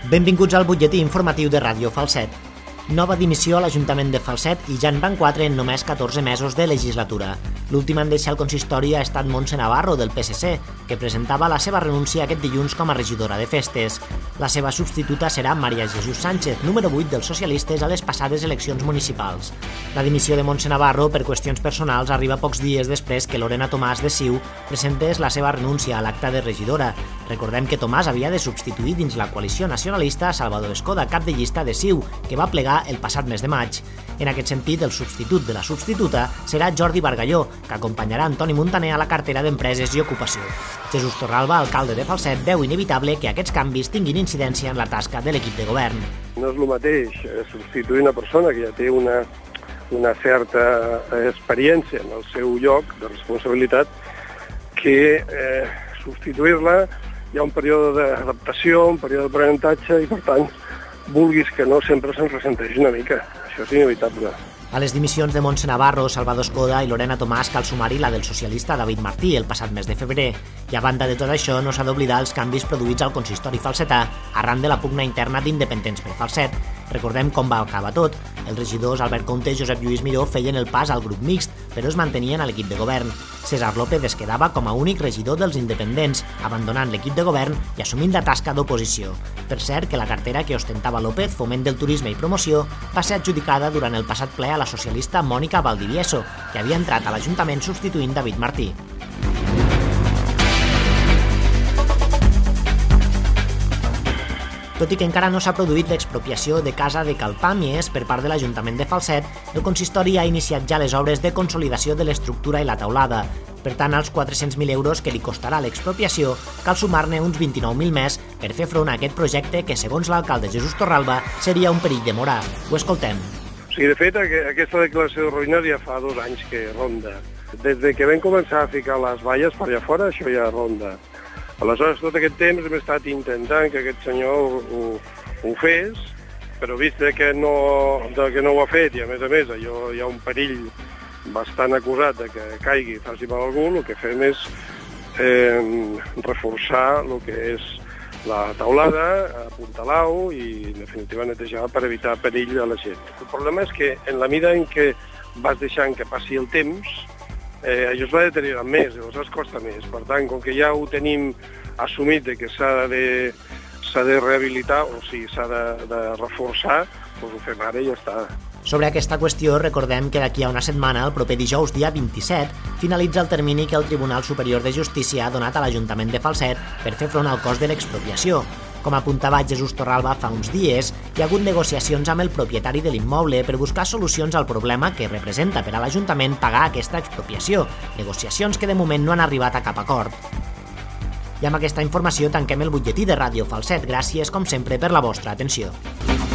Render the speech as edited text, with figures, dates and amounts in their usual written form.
Benvinguts al butlletí informatiu de Ràdio Falset. Nova dimissió a l'Ajuntament de Falset i ja en van 4 en només 14 mesos de legislatura. L'últim en deixar el consistori ha estat Montse Navarro, del PSC, que presentava la seva renúncia aquest dilluns com a regidora de festes. La seva substituta serà Maria Jesús Sánchez, número 8 dels socialistes a les passades eleccions municipals. La dimissió de Montse Navarro per qüestions personals arriba pocs dies després que Lorena Tomàs de CiU presentés la seva renúncia a l'acta de regidora. Recordem que Tomàs havia de substituir dins la coalició nacionalista Salvador Escoda, cap de llista de CiU, que va plegar el passat mes de maig. En aquest sentit, el substitut de la substituta serà Jordi Bargalló, que acompanyarà Antoni Montaner a la cartera d'Empreses i Ocupació. Jesús Torralba, alcalde de Falset, veu inevitable que aquests canvis tinguin incidència en la tasca de l'equip de govern. No és el mateix substituir una persona que ja té una certa experiència en el seu lloc de responsabilitat que substituir-la. Hi ha un període d'adaptació, un període d'aprenentatge i, per tant, vulguis que no, sempre se'n ressenteix una mica. Això és inevitable. A les dimissions de Montse Navarro, Salvador Escoda i Lorena Tomàs cal sumar-hi la del socialista David Martí el passat mes de febrer. I a banda de tot això, no s'ha d'oblidar els canvis produïts al consistori falsetà arran de la pugna interna d'Independents per Falset. Recordem com va acabar tot. Els regidors Albert Comte i Josep Lluís Miró feien el pas al grup mixt, però es mantenien a l'equip de govern. César López es quedava com a únic regidor dels independents, abandonant l'equip de govern i assumint la tasca d'oposició. Per cert, que la cartera que ostentava López, Foment del Turisme i Promoció, va ser adjudicada durant el passat ple a la socialista Mònica Valdivieso, que havia entrat a l'Ajuntament substituint David Martí. Tot i que encara no s'ha produït l'expropiació de casa de Calpàmies per part de l'Ajuntament de Falset, el consistori ha iniciat ja les obres de consolidació de l'estructura i la teulada. Per tant, als 400.000 euros que li costarà l'expropiació, cal sumar-ne uns 29.000 més per fer front a aquest projecte que, segons l'alcalde Jesús Torralba, seria un perill de morar. Ho escoltem. De fet, aquesta declaració de ruïna ja fa 2 anys que ronda. Des que vam començar a ficar les valles per allà fora, això ja ronda. Aleshores, tot aquest temps hem estat intentant que aquest senyor ho fes, però vist que no ho ha fet, i a més allò hi ha un perill bastant acusat de que caigui i faci mal a algú, el que fem és reforçar el que és la teulada, apuntalar-ho i, en definitiva, netejar per evitar perill a la gent. El problema és que, en la mida en què vas deixant que passi el temps, això es va deteriorar més, llavors costa més. Per tant, com que ja ho tenim assumit que s'ha de rehabilitar, o sigui, s'ha de reforçar, doncs ho fem ara i ja està. Sobre aquesta qüestió, recordem que d'aquí a una setmana, el proper dijous, dia 27, finalitza el termini que el Tribunal Superior de Justícia ha donat a l'Ajuntament de Falset per fer front al cost de l'expropiació. Com apuntava Jesús Torralba fa uns dies, hi ha hagut negociacions amb el propietari de l'immoble per buscar solucions al problema que representa per a l'Ajuntament pagar aquesta expropiació, negociacions que de moment no han arribat a cap acord. I amb aquesta informació tanquem el butlletí de Ràdio Falset. Gràcies, com sempre, per la vostra atenció.